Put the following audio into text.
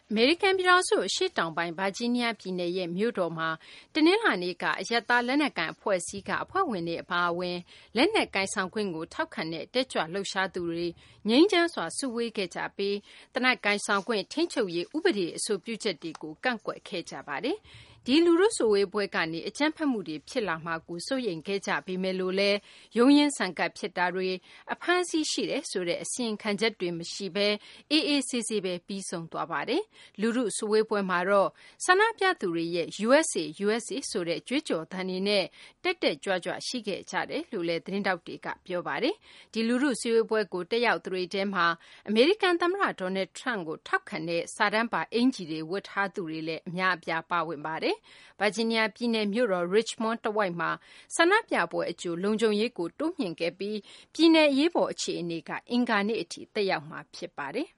အမေရိကန်ပြည်ထောင်စုအရှေ့တောင်ပိုင်းဗာဂျီးနီးယားပြည်နယ်ရဲ့မြို့တော်မှာတနင်္လာနေ့ကအရပ်သားလက်နက်ကိုင်အဖွဲ့အစည်းကအဖွဲ့ဝင်တွေအပါအဝင်လက်နက်ကိုင်ဆောင်ခွင့်ကိုထောက်ခံတဲ့တက်ကြွလှုပ်ရှားသူတွေငြိမ်းချမ်းစွာစုဝေးခဲ့ကြပြီးသေနတ်ကိုင်ဆောင်ခွင့်ထိန်းချုပ်ရေးဥပဒေအဆိုပြုချက်တွေကိုကန့်ကွက်ခဲ့ကြပါတယ်။ဒီလူထုစုဝေးပွဲကနေအကြမ်းဖက်မှုတွေဖြစ်လာမှာကိုစိုးရိမ်ခဲ့ကြပေမဲ့လို့လည်းရုန်းရင်းဆန်ခတ်ဖြစ်တာတွေအဖမ်းအဆီးရှိတယ်ဆိုတဲ့အစီရင်ခံချက်တွေမရှိဘဲအေးအေးဆေးဆေးပဲပြီးဆုံးသွားပါတယ်။လူထုစုဝေးပွဲမှာတော့ဆန္ဒပြသူတွေရဲ့ USA USA ဆိုတဲ့ကြွေးကြော်သံတွေနဲ့တက်တက်ကြွကြွရှိခဲ့ကြတယ်လို့လည်းသတင်းတောက်တွေကပြောပါတယ်။ဒီလူထုစုဝေးပွဲကိုတက်ရောက်သူတွေထဲမှာအမေရိကန်သမ္မတဒေါ်နယ်ထရန့်ကိုထောက်ခံတဲ့စာတမ်းပါအင်္ကျီတွေဝတ်ထားသူတွေလည်းအများအပြားပါဝင်ပါတယ်။ဗာဂျီးနီးယားပြည်နယ်မြို့တော် Richmond တဝိုက်မှာဆန္ဒပြပွဲအကြိုလုံခြုံရေးကိုတိုးမြှင့်ခဲ့ပြီးပြည်နယ်အရေးပေါ်အခြေအနေကအင်္ဂါနေ့အထိသက်ရောက်မှာဖြစ်ပါတယ်။